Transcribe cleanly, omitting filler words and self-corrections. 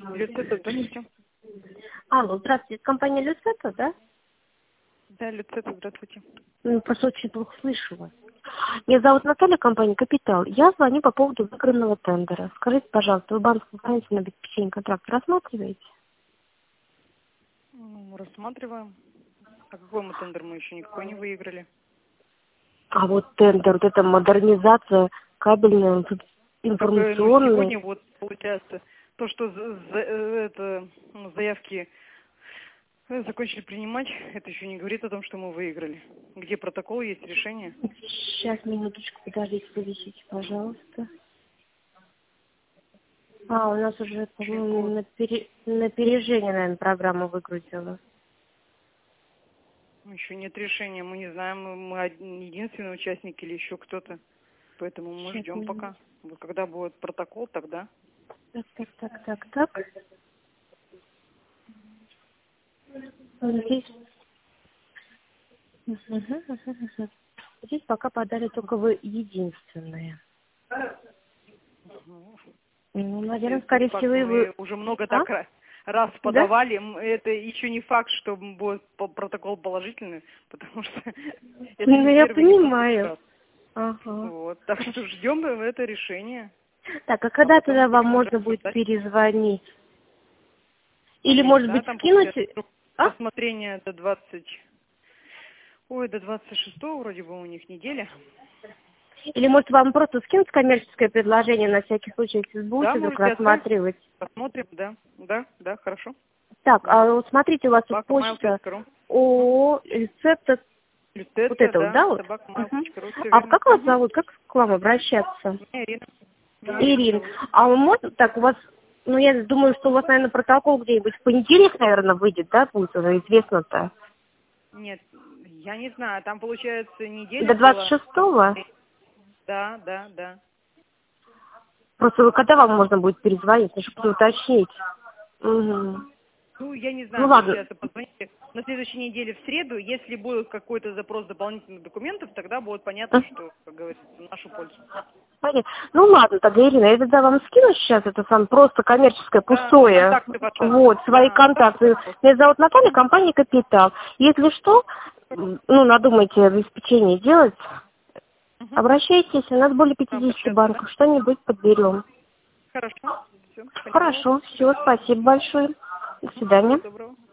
Люцета, здравствуйте. Алло, здравствуйте, это компания Люцета, да? Да, Люцета, здравствуйте. Просто очень плохо слышу вас. Меня зовут Наталья, компания «Капитал». Я звоню по поводу выигранного тендера. Скажите, пожалуйста, вы банковское хранительное обеспечение контракта рассматриваете? Ну, рассматриваем. А какой мы тендер? Мы еще никакой не выиграли. А вот тендер, вот эта модернизация кабельная, Ну, информационная. сегодня вот получается то, что заявки закончили принимать, это еще не говорит о том, что мы выиграли. Где протокол, есть решение. Сейчас, минуточку, подождите, повисите, пожалуйста. У нас уже, по-моему, на опережение, наверное, программа выгрузила. Еще нет решения, мы не знаем, мы единственный участник или еще кто-то. Поэтому мы Сейчас, ждем пока. Вот когда будет протокол, тогда. Так. Здесь, здесь пока подали только вы единственные. Наверное, скорее всего, и вы... Мы уже много так раз Да? подавали. Это еще не факт, что будет протокол положительный, потому что это не Я первый, не последний понимаю. раз. Ага. Вот. Так что ждем это решение. Так, а А когда потом тогда вам будем уже можно будет обсуждать. перезвонить? Или, Я не может знаю, быть, там скинуть... получается рассмотрение до 26-го вроде бы у них неделя. Или, может, вам просто скинуть коммерческое предложение на всякий случай, если Да, будете вдруг можете отправить. рассматривать? Посмотрим, да, хорошо. Так, Вот. а вот смотрите, у вас тут почта Собакамайл.ру. ООО рецепта, вот Люцета, это вот, да, да, вот? собакамайл.ру, все А верно. как вас зовут? Как к вам обращаться? Меня Ирина. Ирина. А вы можете, так, у вас, я думаю, что у вас, наверное, протокол где-нибудь в понедельник, наверное, выйдет, да, будет уже известно-то? Нет, я не знаю, там получается неделя До была. 26-го? Да. Просто когда вам можно будет перезвонить, чтобы уточнить? Угу. Ну, я не Ну знаю, ладно. получается, позвоните на следующей неделе в среду. Если будет какой-то запрос дополнительных документов, тогда будет понятно, что, как говорится, в нашу пользу. Понятно. Ну ладно, тогда, Ирина, я тогда вам скину сейчас это сам просто коммерческое, Да, пустое. контакты ваши. Вот, свои Да, контакты. Меня зовут Наталья, компания «Капитал». Если что, надумаете обеспечение делать, обращайтесь, у нас более 50 обращаться, да? банков, что-нибудь подберем. Хорошо, все, поняла вас. Хорошо, все, спасибо большое. До Всего свидания. доброго.